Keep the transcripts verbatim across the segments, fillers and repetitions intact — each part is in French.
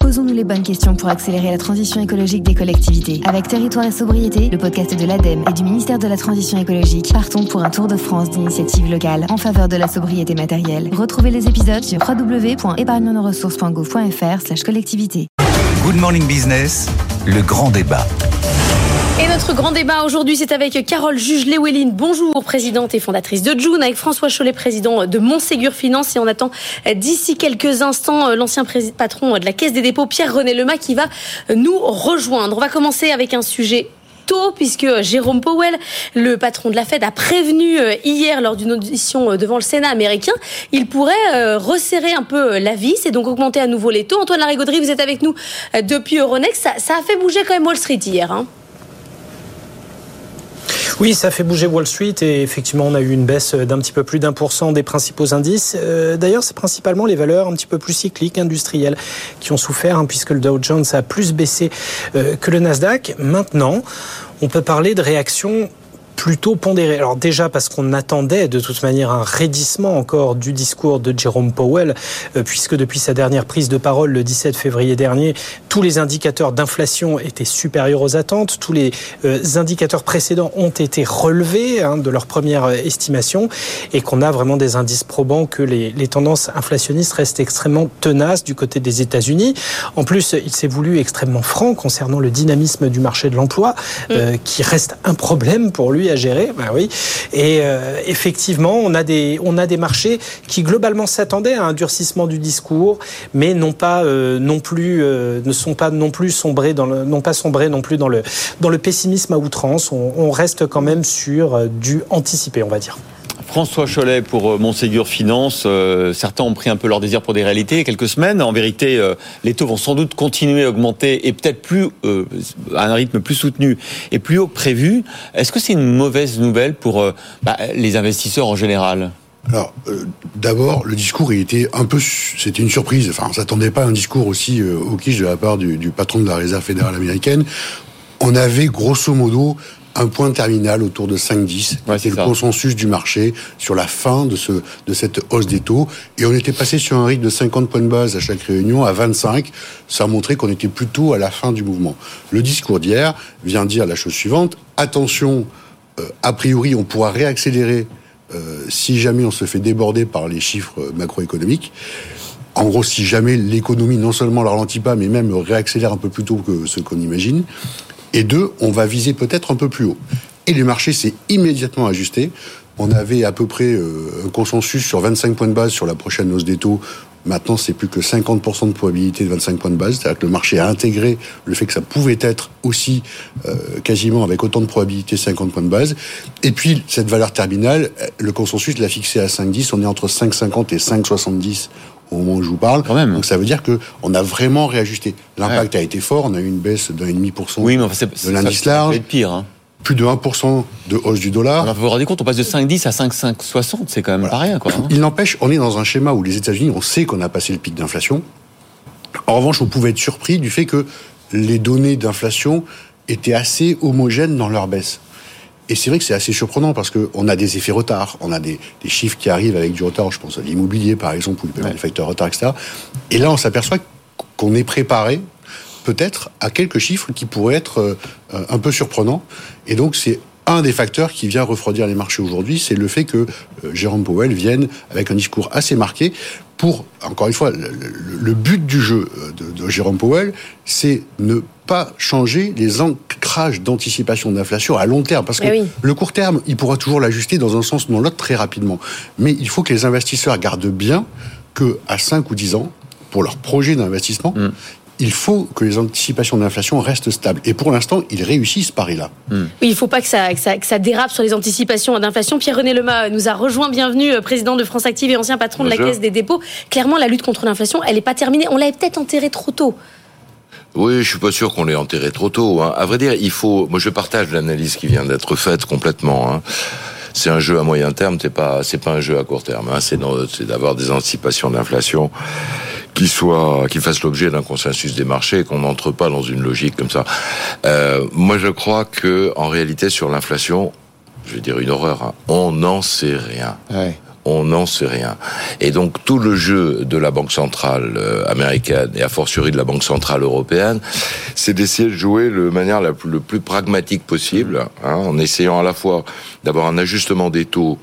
Posons-nous les bonnes questions pour accélérer la transition écologique des collectivités. Avec Territoire et Sobriété, le podcast de l'ADEME et du ministère de la Transition écologique, partons pour un tour de France d'initiatives locales en faveur de la sobriété matérielle. Retrouvez les épisodes sur w w w point épargne nos ressources point gouv point f r slash collectivité. Good Morning Business, le grand débat. Et notre grand débat aujourd'hui, c'est avec Carole Juge-Lewelyn. Bonjour, présidente et fondatrice de June, avec François Chollet, président de Montségur Finance. Et on attend d'ici quelques instants l'ancien pré- patron de la Caisse des dépôts, Pierre-René Lemas, qui va nous rejoindre. On va commencer avec un sujet tôt, puisque Jérôme Powell, le patron de la Fed, a prévenu hier lors d'une audition devant le Sénat américain, il pourrait resserrer un peu la vis et donc augmenter à nouveau les taux. Antoine Larigauderie, vous êtes avec nous depuis Euronext. Ça, ça a fait bouger quand même Wall Street hier, hein. Oui, ça fait bouger Wall Street et effectivement, on a eu une baisse d'un petit peu plus d'un pour cent des principaux indices. Euh, d'ailleurs, c'est principalement les valeurs un petit peu plus cycliques, industrielles, qui ont souffert, hein, puisque le Dow Jones a plus baissé euh, que le Nasdaq. Maintenant, on peut parler de réaction plutôt pondéré. Alors déjà parce qu'on attendait de toute manière un raidissement encore du discours de Jérôme Powell, euh, puisque depuis sa dernière prise de parole le dix-sept février dernier, tous les indicateurs d'inflation étaient supérieurs aux attentes, tous les euh, indicateurs précédents ont été relevés, hein, de leur première estimation, et qu'on a vraiment des indices probants que les, les tendances inflationnistes restent extrêmement tenaces du côté des États-Unis. En plus, il s'est voulu extrêmement franc concernant le dynamisme du marché de l'emploi, euh, mmh. qui reste un problème pour lui à gérer, ben oui. Et euh, effectivement, on a des on a des marchés qui globalement s'attendaient à un durcissement du discours, mais non pas euh, non plus euh, ne sont pas non plus sombrés dans le non pas sombrés non plus dans le dans le pessimisme à outrance. On, on reste quand même sur euh, du anticipé, on va dire. François Chollet pour Montségur Finance. Euh, certains ont pris un peu leur désir pour des réalités il y a quelques semaines. En vérité, euh, les taux vont sans doute continuer à augmenter et peut-être plus euh, à un rythme plus soutenu et plus haut que prévu. Est-ce que c'est une mauvaise nouvelle pour euh, bah, les investisseurs en général ? Alors, euh, d'abord, le discours, il était un peu, c'était une surprise. Enfin, on s'attendait pas à un discours aussi euh, au quiche de la part du, du patron de la Réserve fédérale américaine. On avait grosso modo un point terminal autour de cinq dix, ouais, c'était le ça. consensus du marché sur la fin de ce de cette hausse des taux, et on était passé sur un rythme de cinquante points de base à chaque réunion à vingt-cinq. Ça a montré qu'on était plutôt à la fin du mouvement. Le discours d'hier vient dire la chose suivante: attention, euh, a priori, on pourra réaccélérer euh, si jamais on se fait déborder par les chiffres macroéconomiques. En gros, si jamais l'économie non seulement ne ralentit pas, mais même réaccélère un peu plus tôt que ce qu'on imagine. Et deux, on va viser peut-être un peu plus haut. Et le marché s'est immédiatement ajusté. On avait à peu près euh, un consensus sur vingt-cinq points de base sur la prochaine hausse des taux. Maintenant, c'est plus que cinquante pour cent de probabilité de vingt-cinq points de base. C'est-à-dire que le marché a intégré le fait que ça pouvait être aussi euh, quasiment avec autant de probabilité cinquante points de base. Et puis, cette valeur terminale, le consensus l'a fixée à cinq dix. On est entre cinq cinquante et cinq soixante-dix au moment où je vous parle. Quand même. Donc ça veut dire que on a vraiment réajusté. L'impact ouais. a été fort. On a eu une baisse d'un virgule cinq pour cent oui, mais enfin, c'est, de l'indice ça, large. Ça peut être pire, hein. Plus de un pour cent de hausse du dollar. Alors, vous vous rendez compte, on passe de cinq dix à cinq soixante, c'est quand même voilà. pas rien, quoi. Hein. Il n'empêche, on est dans un schéma où les États-Unis, on sait qu'on a passé le pic d'inflation. En revanche, on pouvait être surpris du fait que les données d'inflation étaient assez homogènes dans leur baisse. Et c'est vrai que c'est assez surprenant parce qu'on a des effets retard, on a des, des chiffres qui arrivent avec du retard, je pense à l'immobilier par exemple, ou le paiement des facteurs retard, et cetera. Et là, on s'aperçoit qu'on est préparé peut-être à quelques chiffres qui pourraient être euh, un peu surprenants. Et donc, c'est un des facteurs qui vient refroidir les marchés aujourd'hui, c'est le fait que euh, Jérôme Powell vienne avec un discours assez marqué pour, encore une fois, le, le, le but du jeu de, de Jérôme Powell, c'est ne pas changer les ancrages d'anticipation d'inflation à long terme. Parce que oui. le court terme, il pourra toujours l'ajuster dans un sens ou dans l'autre très rapidement. Mais il faut que les investisseurs gardent bien qu'à cinq ou dix ans, pour leur projet d'investissement, mmh. il faut que les anticipations d'inflation restent stables. Et pour l'instant, ils réussissent ce pari-là. Mmh. Oui, il ne faut pas que ça, que, ça, que ça dérape sur les anticipations d'inflation. Pierre-René Lemas nous a rejoint. Bienvenue, président de France Active et ancien patron Bonjour. de la Caisse des dépôts. Clairement, la lutte contre l'inflation, elle n'est pas terminée. On l'avait peut-être enterrée trop tôt. Oui, je suis pas sûr qu'on l'ait enterré trop tôt. Hein. À vrai dire, il faut. Moi, je partage l'analyse qui vient d'être faite complètement. Hein. C'est un jeu à moyen terme, c'est pas, c'est pas un jeu à court terme. Hein. C'est, dans, c'est d'avoir des anticipations d'inflation qui soient, qui fassent l'objet d'un consensus des marchés, et qu'on n'entre pas dans une logique comme ça. Euh, moi, je crois que, en réalité, sur l'inflation, je vais dire une horreur. Hein, on n'en sait rien. Ouais. On n'en sait rien. Et donc tout le jeu de la Banque centrale euh, américaine et a fortiori de la Banque centrale européenne, c'est d'essayer de jouer de manière la plus, le plus pragmatique possible, hein, en essayant à la fois d'avoir un ajustement des taux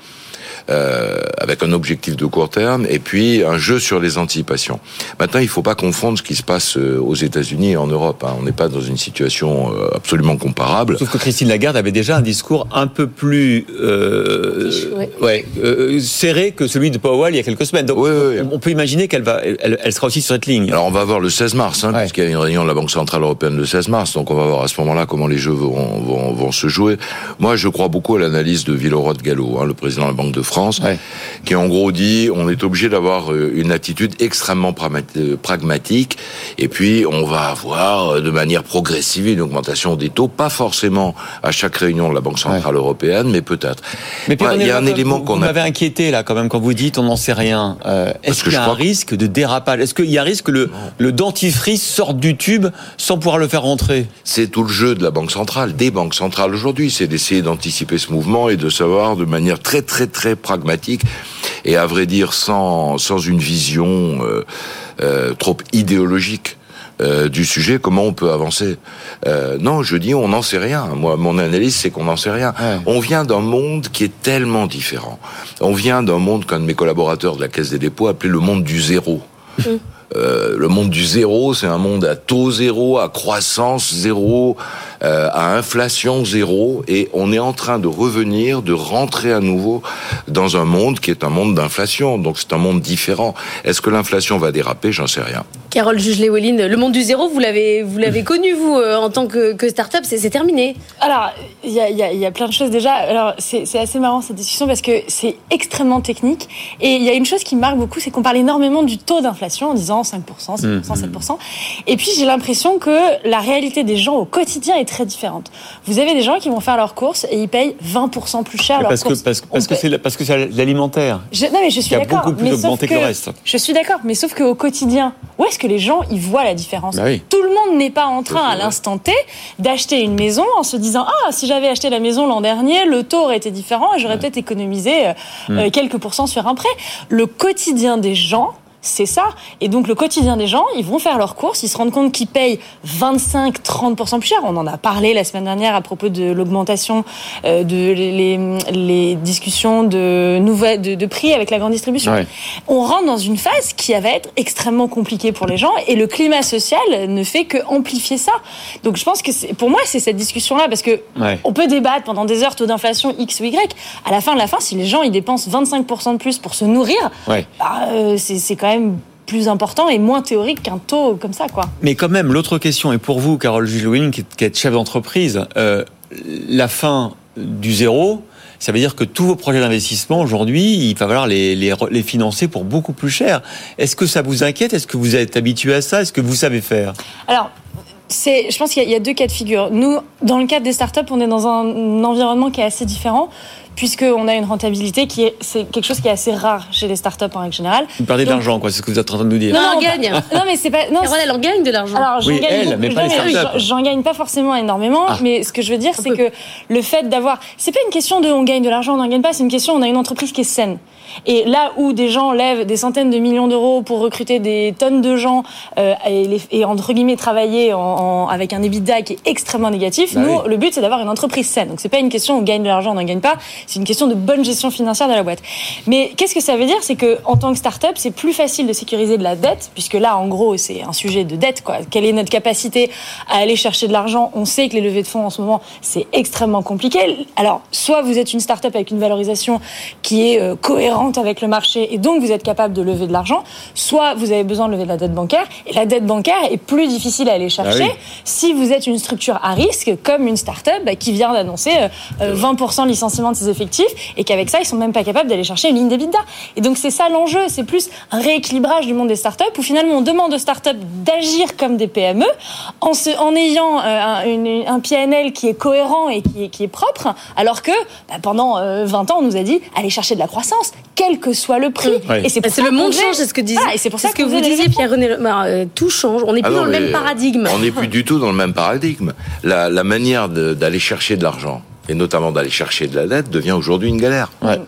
Euh, avec un objectif de court terme et puis un jeu sur les anticipations. Maintenant, il ne faut pas confondre ce qui se passe aux États-Unis et en Europe. Hein. On n'est pas dans une situation absolument comparable. Sauf que Christine Lagarde avait déjà un discours un peu plus euh, ouais. Ouais, euh, serré que celui de Powell il y a quelques semaines. Donc, oui, oui, oui. on peut imaginer qu'elle va, elle, elle sera aussi sur cette ligne. Alors, on va voir le seize mars, hein, ouais. puisqu'il y a une réunion de la Banque centrale européenne le seize mars. Donc, on va voir à ce moment-là comment les jeux vont, vont, vont se jouer. Moi, je crois beaucoup à l'analyse de Villeroy-de-Galhau, hein, le président de la Banque de France. France, ouais. qui en gros dit on est obligé d'avoir une attitude extrêmement pragmatique et puis on va avoir de manière progressive une augmentation des taux, pas forcément à chaque réunion de la Banque centrale ouais. européenne, mais peut-être. Mais ouais, il y a un élément vous, qu'on vous a... m'avez inquiété là quand même quand vous dites on n'en sait rien. Euh, est-ce qu'il y a un crois... risque de dérapage ? Est-ce qu'il y a un risque que le, le dentifrice sorte du tube sans pouvoir le faire rentrer ? C'est tout le jeu de la Banque centrale, des banques centrales aujourd'hui, c'est d'essayer d'anticiper ce mouvement et de savoir de manière très très très pragmatique et à vrai dire sans sans une vision euh, euh, trop idéologique euh, du sujet, comment on peut avancer. Euh, non, je dis on n'en sait rien. Moi, mon analyse, c'est qu'on n'en sait rien. Ouais. On vient d'un monde qui est tellement différent. On vient d'un monde qu'un de mes collaborateurs de la Caisse des dépôts appelait le monde du zéro. Mmh. Euh, le monde du zéro, c'est un monde à taux zéro, à croissance zéro, euh, à inflation zéro, et on est en train de revenir, de rentrer à nouveau dans un monde qui est un monde d'inflation, donc c'est un monde différent. Est-ce que l'inflation va déraper ? J'en sais rien. Carole Jugelé-Welin, le monde du zéro, vous l'avez, vous l'avez connu, vous, euh, en tant que, que start-up, c'est, c'est terminé. Alors, il y a, y, a, y a plein de choses déjà. Alors, c'est, c'est assez marrant cette discussion parce que c'est extrêmement technique, et il y a une chose qui me marque beaucoup, c'est qu'on parle énormément du taux d'inflation en disant cinq pour cent, six pour cent, sept pour cent. Et puis, j'ai l'impression que la réalité des gens au quotidien est très différente. Vous avez des gens qui vont faire leurs courses et ils payent vingt pour cent plus cher leurs parce courses. Que, parce, parce, que c'est, parce que c'est l'alimentaire. Je, non, mais je suis qui a d'accord. beaucoup plus mais augmenté que, que le reste. Je suis d'accord, mais sauf qu'au quotidien, où est-ce que les gens ils voient la différence ? Bah oui. Tout le monde n'est pas en train, à l'instant T, d'acheter une maison en se disant « Ah, si j'avais acheté la maison l'an dernier, le taux aurait été différent et j'aurais ouais. peut-être économisé euh, mmh. euh, quelques pourcents sur un prêt. » Le quotidien des gens, c'est ça. Et donc, le quotidien des gens, ils vont faire leurs courses, ils se rendent compte qu'ils payent vingt-cinq à trente pour cent plus cher. On en a parlé la semaine dernière à propos de l'augmentation euh, de les, les discussions de, nouvelles, de, de prix avec la grande distribution. Ouais. On rentre dans une phase qui va être extrêmement compliquée pour les gens et le climat social ne fait que amplifier ça. Donc, je pense que c'est, pour moi, c'est cette discussion-là parce que ouais. on peut débattre pendant des heures taux d'inflation X ou Y. À la fin de la fin, si les gens ils dépensent vingt-cinq pour cent de plus pour se nourrir, ouais. bah, euh, c'est, c'est quand même plus important et moins théorique qu'un taux comme ça, quoi. Mais quand même, l'autre question est pour vous, Carole Jugelé-Welin, qui est chef d'entreprise. Euh, la fin du zéro, ça veut dire que tous vos projets d'investissement aujourd'hui, il va falloir les, les, les financer pour beaucoup plus cher. Est-ce que ça vous inquiète ? Est-ce que vous êtes habitué à ça ? Est-ce que vous savez faire ? Alors, c'est, je pense qu'il y a, il y a deux cas de figure. Nous, dans le cadre des startups, on est dans un environnement qui est assez différent, puisqu'on a une rentabilité qui est, c'est quelque chose qui est assez rare chez les startups en règle générale. Vous perdez de l'argent, quoi, c'est ce que vous êtes en train de nous dire. Non, non, on gagne. Non, mais c'est pas, non. Carole, elle en gagne de l'argent. Alors, j'en oui, gagne elle, beaucoup, mais pas les startups. J'en, j'en gagne pas forcément énormément, ah. mais ce que je veux dire, c'est que le fait d'avoir, c'est pas une question de on gagne de l'argent, on n'en gagne pas, c'est une question, on a une entreprise qui est saine. Et là où des gens lèvent des centaines de millions d'euros pour recruter des tonnes de gens euh, et, les, et entre guillemets travailler en, en, avec un EBITDA qui est extrêmement négatif, bah nous, oui. le but c'est d'avoir une entreprise saine. Donc c'est pas une question on gagne de l'argent, on n'en gagne pas, c'est une question de bonne gestion financière de la boîte. Mais qu'est-ce que ça veut dire ? C'est que en tant que start-up, c'est plus facile de sécuriser de la dette, puisque là, en gros, c'est un sujet de dette, quoi. Quelle est notre capacité à aller chercher de l'argent ? On sait que les levées de fonds en ce moment, c'est extrêmement compliqué. Alors, soit vous êtes une start-up avec une valorisation qui est euh, cohérente avec le marché et donc vous êtes capable de lever de l'argent, soit vous avez besoin de lever de la dette bancaire et la dette bancaire est plus difficile à aller chercher ah oui. si vous êtes une structure à risque comme une start-up bah, qui vient d'annoncer euh, vingt pour cent de licenciement de ses effectifs et qu'avec ça ils sont même pas capables d'aller chercher une ligne d'EBITDA. Et donc c'est ça l'enjeu, c'est plus un rééquilibrage du monde des start-up où finalement on demande aux start-up d'agir comme des P M E en, se, en ayant euh, un, une, un P N L qui est cohérent et qui est, qui est propre, alors que bah, pendant euh, vingt ans on nous a dit allez chercher de la croissance quel que soit le prix. Oui. Et c'est, pour c'est ça le monde change, c'est ce que disait. Ah, et c'est pour ça c'est ce que vous disiez, Pierre-René. Bah, euh, tout change. On n'est plus ah non, dans le même paradigme. On n'est plus du tout dans le même paradigme. La, la manière de, d'aller chercher de l'argent et notamment d'aller chercher de la dette devient aujourd'hui une galère. Ouais.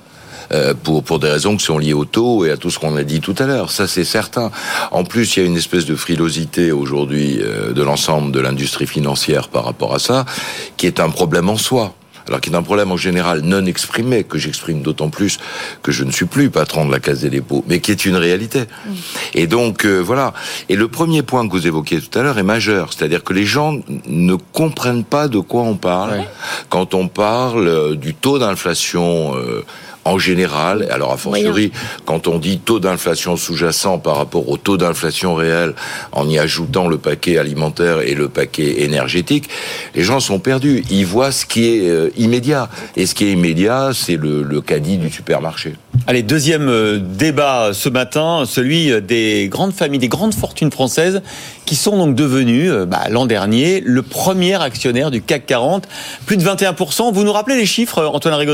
euh, pour pour des raisons qui sont liées au taux et à tout ce qu'on a dit tout à l'heure. Ça, c'est certain. En plus, il y a une espèce de frilosité aujourd'hui euh, de l'ensemble de l'industrie financière par rapport à ça, qui est un problème en soi. Alors qui est un problème en général non exprimé, que j'exprime d'autant plus que je ne suis plus patron de la Caisse des dépôts, mais qui est une réalité. Mmh. Et donc, euh, voilà. Et le premier point que vous évoquiez tout à l'heure est majeur, c'est-à-dire que les gens ne comprennent pas de quoi on parle ouais. quand on parle du taux d'inflation euh, en général, alors a fortiori, quand on dit taux d'inflation sous-jacent par rapport au taux d'inflation réel, en y ajoutant le paquet alimentaire et le paquet énergétique, les gens sont perdus. Ils voient ce qui est euh, immédiat. Et ce qui est immédiat, c'est le, le caddie du supermarché. Allez, deuxième euh, débat ce matin, celui des grandes familles, des grandes fortunes françaises, qui sont donc devenues, euh, bah, l'an dernier, le premier actionnaire du C A C quarante. Plus de vingt et un pour cent. Vous nous rappelez les chiffres, Antoine Rigauderie ?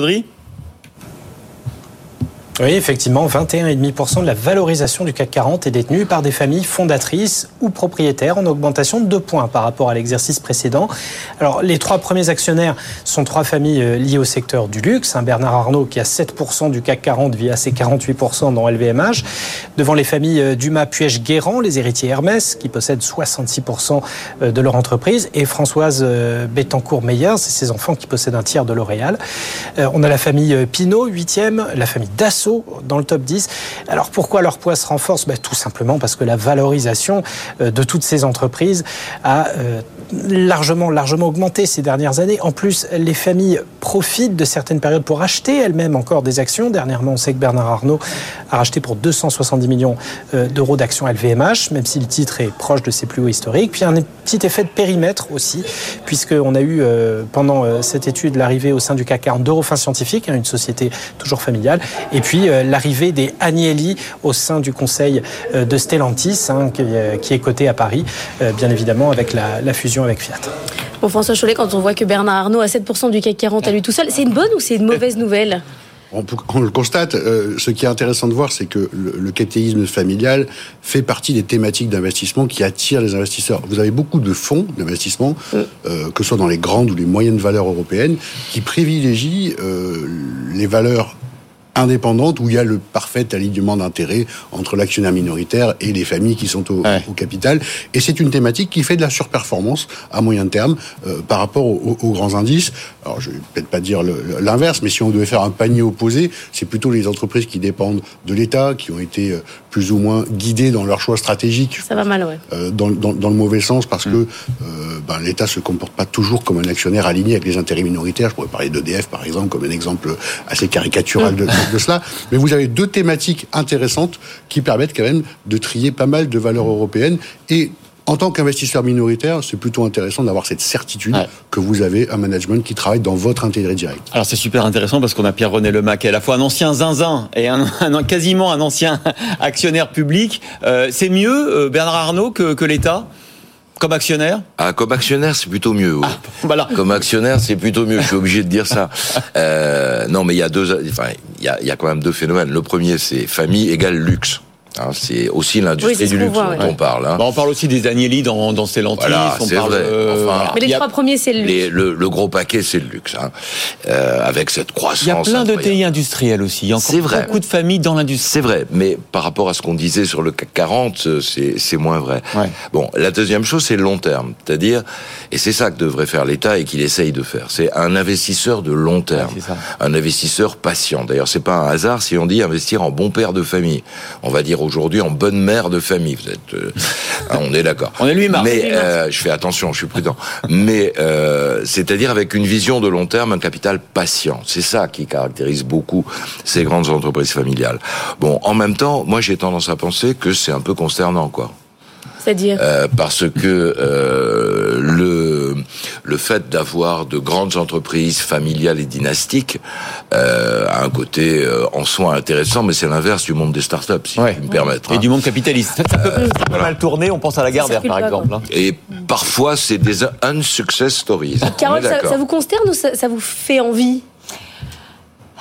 Oui, effectivement, vingt et un virgule cinq pour cent de la valorisation du C A C quarante est détenue par des familles fondatrices ou propriétaires, en augmentation de deux points par rapport à l'exercice précédent. Alors, les trois premiers actionnaires sont trois familles liées au secteur du luxe. Bernard Arnault, qui a sept pour cent du C A C quarante via ses quarante-huit pour cent dans L V M H. Devant les familles Dumas, Puech, Guérand, les héritiers Hermès, qui possèdent soixante-six pour cent de leur entreprise. Et Françoise Bettencourt-Meyer, c'est ses enfants qui possèdent un tiers de L'Oréal. On a la famille Pinault, huitième, la famille Dassault, dans le top dix. Alors pourquoi leur poids se renforce ? Ben, tout simplement parce que la valorisation de toutes ces entreprises a euh, largement, largement augmenté ces dernières années. En plus, les familles profitent de certaines périodes pour acheter elles-mêmes encore des actions. Dernièrement, on sait que Bernard Arnault a racheté pour deux cent soixante-dix millions d'euros d'actions L V M H, même si le titre est proche de ses plus hauts historiques. Puis un petit effet de périmètre aussi, puisqu'on a eu euh, pendant cette étude l'arrivée au sein du C A C quarante d'Eurofin Scientifique, hein, une société toujours familiale, et puis Puis euh, l'arrivée des Agnelli au sein du conseil euh, de Stellantis, hein, qui, euh, qui est coté à Paris, euh, bien évidemment avec la, la fusion avec Fiat. Bon, François Chollet, quand on voit que Bernard Arnault a sept pour cent du C A C quarante à lui tout seul, c'est une bonne ou c'est une mauvaise nouvelle ? On, peut, on le constate. Euh, ce qui est intéressant de voir, c'est que le, le capitalisme familial fait partie des thématiques d'investissement qui attirent les investisseurs. Vous avez beaucoup de fonds d'investissement, mmh. euh, que ce soit dans les grandes ou les moyennes valeurs européennes, qui privilégient euh, les valeurs indépendante où il y a le parfait alignement d'intérêts entre l'actionnaire minoritaire et les familles qui sont au, ouais. au capital. Et c'est une thématique qui fait de la surperformance à moyen terme euh, par rapport aux, aux grands indices. Alors, je vais peut-être pas dire le, l'inverse, mais si on devait faire un panier opposé, c'est plutôt les entreprises qui dépendent de l'État, qui ont été euh, plus ou moins guidées dans leur choix stratégique. Ça va mal, ouais. Euh, dans, dans, dans le mauvais sens, parce mmh. que euh, ben, l'État se comporte pas toujours comme un actionnaire aligné avec les intérêts minoritaires. Je pourrais parler d'E D F, par exemple, comme un exemple assez caricatural mmh. de de cela, mais vous avez deux thématiques intéressantes qui permettent quand même de trier pas mal de valeurs européennes. Et en tant qu'investisseur minoritaire, c'est plutôt intéressant d'avoir cette certitude ouais. que vous avez un management qui travaille dans votre intérêt direct. Alors c'est super intéressant parce qu'on a Pierre-René Lemac, qui est à la fois un ancien zinzin et un, un, quasiment un ancien actionnaire public. Euh, c'est mieux, euh, Bernard Arnault, que, que l'État ? Comme actionnaire ? Ah, comme actionnaire, c'est plutôt mieux. Oui. Ah, voilà. Comme actionnaire, c'est plutôt mieux. Je suis obligé de dire ça. Euh, non, mais il y a deux, enfin, il y a, il y a quand même deux phénomènes. Le premier, c'est famille égale luxe. Hein, c'est aussi l'industrie oui, du luxe voit, dont ouais. on parle. Hein. Bon, on parle aussi des Agnelli dans, dans Stellantis. Voilà, on c'est parle, vrai. Euh, enfin, mais les trois premiers, c'est le luxe. Les, le, le gros paquet, c'est le luxe. Hein. Euh, avec cette croissance. Il y a plein incroyable. de T I industriels aussi. Il y a encore c'est vrai. beaucoup de familles dans l'industrie. C'est vrai, mais par rapport à ce qu'on disait sur le C A C quarante, c'est, c'est moins vrai. Ouais. Bon, la deuxième chose, c'est le long terme. C'est-à-dire, et c'est ça que devrait faire l'État et qu'il essaye de faire. C'est un investisseur de long terme. Ouais, un investisseur patient. D'ailleurs, c'est pas un hasard si on dit investir en bon père de famille. On va dire aujourd'hui en bonne mère de famille. Vous êtes, euh, hein, on est d'accord. On est lui marre. Mais euh, je fais attention, je suis prudent. Mais euh, c'est-à-dire avec une vision de long terme, un capital patient. C'est ça qui caractérise beaucoup ces grandes entreprises familiales. Bon, en même temps, moi j'ai tendance à penser que c'est un peu consternant, quoi. C'est-à-dire euh, parce que euh, le le fait d'avoir de grandes entreprises familiales et dynastiques euh, a un côté euh, en soi intéressant, mais c'est l'inverse du monde des startups, si ouais. je puis me permettre. Et hein. du monde capitaliste. Ça peut, euh, ça peut voilà. mal tourner. On pense à la Gardère, par exemple. Hein. Et parfois, c'est des unsuccess stories. Carole, ça, ça vous consterne ou ça, ça vous fait envie ?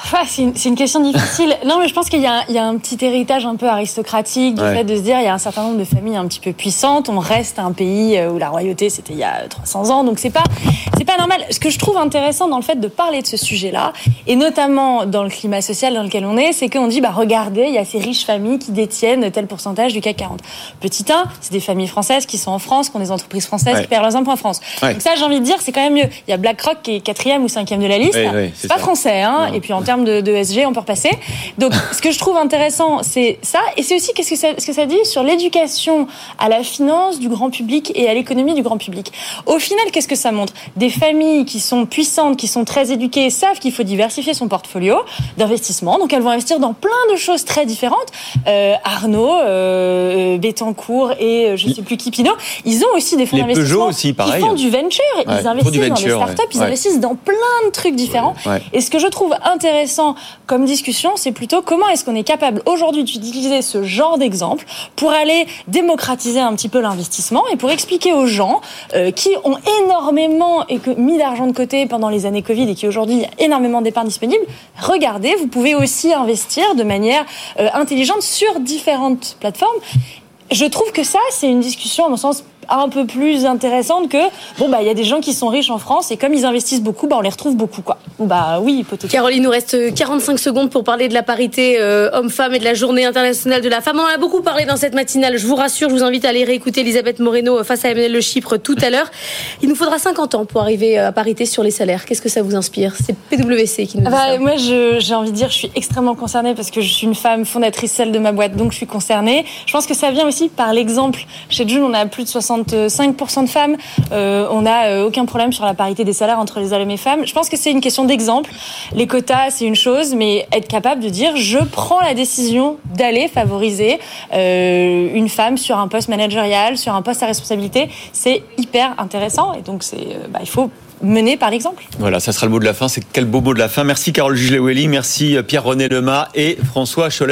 Ah, c'est, une, c'est une question difficile. Non, mais je pense qu'il y a, il y a un petit héritage un peu aristocratique du ouais. fait de se dire il y a un certain nombre de familles un petit peu puissantes. On reste un pays où la royauté c'était il y a trois cents ans, donc c'est pas c'est pas normal. Ce que je trouve intéressant dans le fait de parler de ce sujet-là, et notamment dans le climat social dans lequel on est, c'est qu'on dit bah regardez, il y a ces riches familles qui détiennent tel pourcentage du C A C quarante. Petit un, c'est des familles françaises qui sont en France, qui ont des entreprises françaises ouais. qui perdent leurs impôts en France. Ouais. Donc ça, j'ai envie de dire, c'est quand même mieux. Il y a BlackRock qui est quatrième ou cinquième de la liste. Ouais, ouais, c'est, c'est pas ça. Français, hein. Non. Et puis en termes de, de E S G, on peut repasser. Donc, ce que je trouve intéressant, c'est ça. Et c'est aussi qu'est-ce que ça, ce que ça dit sur l'éducation à la finance du grand public et à l'économie du grand public. Au final, qu'est-ce que ça montre ? Des familles qui sont puissantes, qui sont très éduquées, savent qu'il faut diversifier son portfolio d'investissement. Donc, elles vont investir dans plein de choses très différentes. Euh, Arnaud, euh, Bettencourt et euh, je sais plus qui, Pinot, ils ont aussi des fonds Les d'investissement. Peugeot aussi, pareil. Ils font du venture, ouais, ils investissent venture, dans des startups, ouais. ils investissent dans plein de trucs différents. Ouais, ouais. Et ce que je trouve intéressant comme discussion, c'est plutôt comment est-ce qu'on est capable aujourd'hui d'utiliser ce genre d'exemple pour aller démocratiser un petit peu l'investissement et pour expliquer aux gens euh, qui ont énormément mis d'argent de côté pendant les années Covid et qui aujourd'hui il y a énormément d'épargne disponible. Regardez, vous pouvez aussi investir de manière euh, intelligente sur différentes plateformes. Je trouve que ça, c'est une discussion, à mon sens, un peu plus intéressante que bon bah il y a des gens qui sont riches en France et comme ils investissent beaucoup, bah on les retrouve beaucoup quoi. Bah oui, peut-être. Caroline, il nous reste quarante-cinq secondes pour parler de la parité euh, homme-femme et de la Journée internationale de la femme. On en a beaucoup parlé dans cette matinale. Je vous rassure, je vous invite à aller réécouter Elisabeth Moreno face à Emmanuel Le Chypre tout à l'heure. Il nous faudra cinquante ans pour arriver à parité sur les salaires. Qu'est-ce que ça vous inspire ? C'est P W C qui nous dit bah, ça. Moi, je, j'ai envie de dire, je suis extrêmement concernée parce que je suis une femme fondatrice celle de ma boîte, donc je suis concernée. Je pense que ça vient aussi par l'exemple. Chez June, on a plus de soixante-cinq pour cent de femmes. Euh, on n'a euh, aucun problème sur la parité des salaires entre les hommes et les femmes. Je pense que c'est une question d'exemple. Les quotas, c'est une chose, mais être capable de dire je prends la décision d'aller favoriser euh, une femme sur un poste managérial, sur un poste à responsabilité, c'est hyper intéressant. Et donc, c'est, euh, bah, il faut mener par l'exemple. Voilà, ça sera le mot de la fin. C'est quel beau mot de la fin. Merci Carole Jugelé-Welling, merci Pierre-René Lemar et François Chollet.